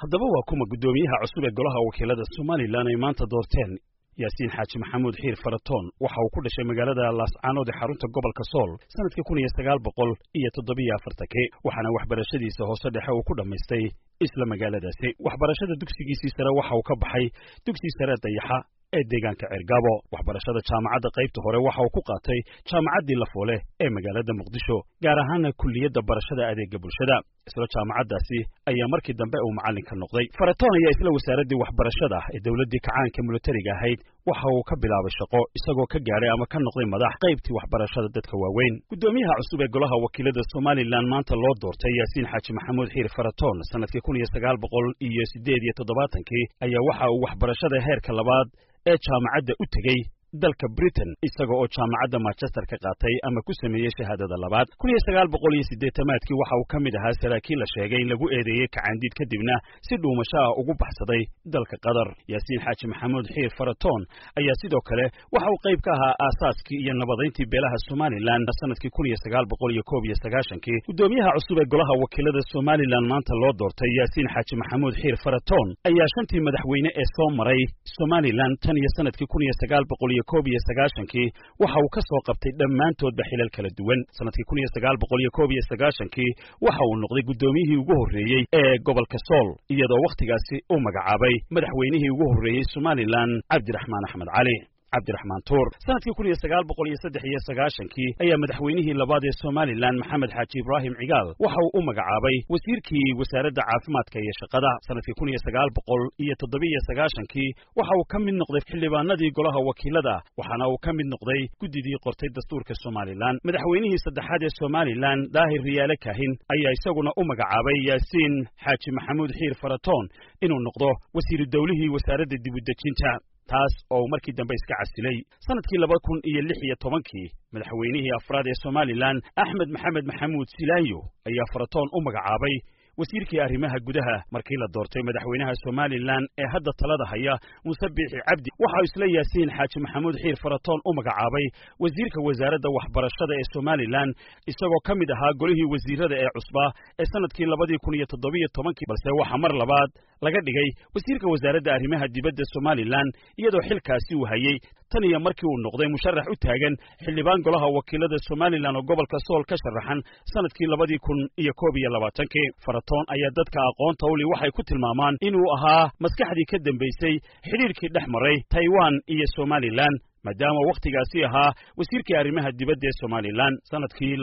haddaba waa kuma guddoomiyaha cusub ee golaha wakiilada Somaliland ay maanta doorteen Yaasiin Xaaji Maxamuud Xiir Faratoon waxa uu ku dhashay magaalada Laascaanood ee xarunta gobolka Sool sanadkii 1947 waxaana waxbarashadiisa hoose dhexe uu ku dhamaystay isla magaaladaasi waxbarashada dugsigiisii sare waxa uu ka baxay dugsi sare Dayaxa ee deegaanka Cergabo waxbarashada jaamacadda qaybta hore waxa uu ku qaatay jaamacaddii Lafoole ee magaalada Muqdisho gaar ahaan kulliyadda barashada adeegga bulshada isla jaamacaddaasi ayaa markii dambe uu macallin ka noqday Faratoon ayaa isla wasaaradii waxbarashada ee dawladdii kacaanka militariga ahayd waxa uu ka bilaabay shaqo isagoo ka gaaray ama ka noqday madax qaybtii waxbarashada dadka waaweyn guddoomiyaha cusub ee golaha wakiilada Somaliland maanta loo doortay Yaasiin Xaaji Maxamuud Xiir Faratoon sanadkii 1978 ayaa waxa uu waxbarashada heerka labaad ee jaamacadda u tagay dalka Britain isaga oo jaamacadda Manchester ka qaatay ama ku sameeyay shahaadada labaad 1980 waxa uu kamid ahaa saraakiil la sheegay in lagu eedeeyay kacaandiid kadibna si dhuumasho ah ugu baxsaday dalka Qatar Yaasiin Xaaji Maxamuud Xiir Faratoon ayaa sidoo kale waxa uu qayb ka ahaa aasaaskii iyo nabadeyntii beelaha Somaliland sanadkii 1991 guddoomiyaha cusub ee golaha wakiilada Somaliland maanta loo doortay Yaasiin Xaaji Maxamuud Xiir Faratoon ayaa shantii madaxweyne ee soo maray Somaliland tan iyo sanadkii 1991 waxa uu ka soo qabtay dhammaantoodba xilal kala duwan sanadkii 1991 waxa uu noqday guddoomiyihii ugu horeeyay ee gobolka Sool iyadoo waqtigaasi uu magacaabay madaxweynihii ugu horeeyay Somaliland Cabdiraxmaan Axmed Cali Cabdiraxmaan Tuur sanadkii 1993 ayaa madaxweynihii labaad ee Somaliland Maxamed Xaaji Ibraahim Cigaal waxa uu u magacaabay wasiirkii wasaaradda caafimaadka iyo shaqada sanadkii 1997 waxa uu ka mid noqday xildhibaanadii golaha wakiilada waxaana uu ka mid noqday guddidii qortay dastuurka Somaliland madaxweynihii saddexaad ee Somaliland Daahir Riyaale Kaahin ayaa isaguna u magacaabay Yaasiin Xaaji Maxamuud Xiir Faratoon inuu noqdo wasiir dawlihii wasaaradda dib u dejinta taas oo markii dambe iska casilay sanadkii 2016 madaxweynihii afraad ee Somaliland Axmed Maxamed Maxamuud Silaayo ayaa Faratoon u magacaabay wasiirkii arrimaha gudaha markii la doortay madaxweynaha Somaliland ee hadda talada haya Muuse Biixi Cabdi waxa isla Yaasiin Xaaji Maxamuud Xiir Faratoon u magacaabay wasiirka wasaaradda waxbarashada ee Somaliland isagoo ka mid ahaa golihii wasiirada ee cusba ee sanadkii 2017 balse waxa mar labaad laga dhigay wasiirka wasaaradda arrimaha dibadda Somaliland iyadoo xilkaasi uu hayay tan iyo markii uu noqday musharax u taagan xildhibaan golaha wakiilada Somaliland oo gobolka Sool ka sharaxan sanadkii 2021 Faratoon ayaa dadka aqoonta u leh waxay ku tilmaamaan inuu ahaa maskaxdii ka dambeysay xiriirkii dhexmaray Taiwan iyo Somaliland maadaama waqtigaasi ahaa wasiirkii arrimaha dibadda ee Somaliland sanadkii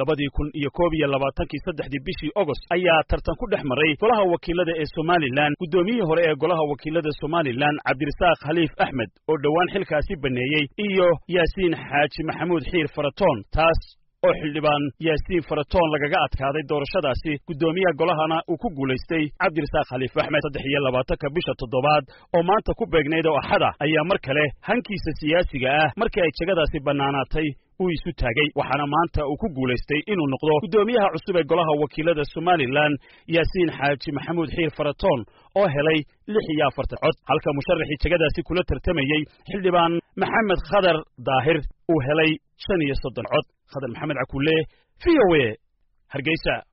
2021 bishii August ayaa tartan ku dhexmaray golaha wakiilada ee Somaliland guddoomiyihii hore ee golaha wakiilada Somaliland Cabdirasaaq Khaliif Axmed oo dhawaan xilkaasi baneeyay iyo Yaasiin Xaaji Maxamuud Xiir Faratoon taas oo xildhibaan Yaasiin Faratoon lagaga adkaaday doorashadaasi guddoomiyaha golahana uu ku guuleystay Cabdirasaaq Khaliif Axmed 23 bisha toddobaad oo maanta ku beegnayd oo axada ayaa mar kale hankiisa siyaasiga ah markii ay jagadaasi banaanaatay uu isu taagay waxaana maanta uu ku guuleystay inuu noqdo guddoomiyaha cusub ee golaha wakiilada Somaliland Yaasiin Xaaji Maxamuud Xiir Faratoon oo helay 46 cod halka musharaxii jagadaasi kula tartamayay xildhibaan Maxamed Khadar Daahir uu helay 35 cod Khadar Maxamed Cakuule VOA Hargeysa